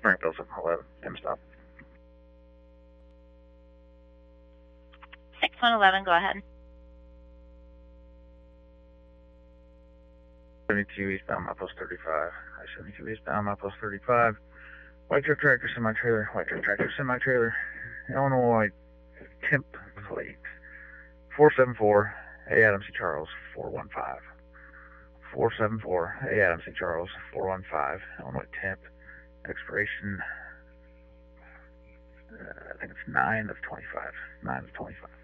Springfield 711, Tim stop. 6111, go ahead. 72 eastbound, milepost 35. I-72 eastbound, milepost 35. White truck tractor, semi-trailer, white truck tractor, semi-trailer, Illinois temp plate 474, A. Adams C. Charles, 415. 474, A. Adams C. Charles, 415, Illinois temp, expiration, I think it's 9 of 25. 9 of 25.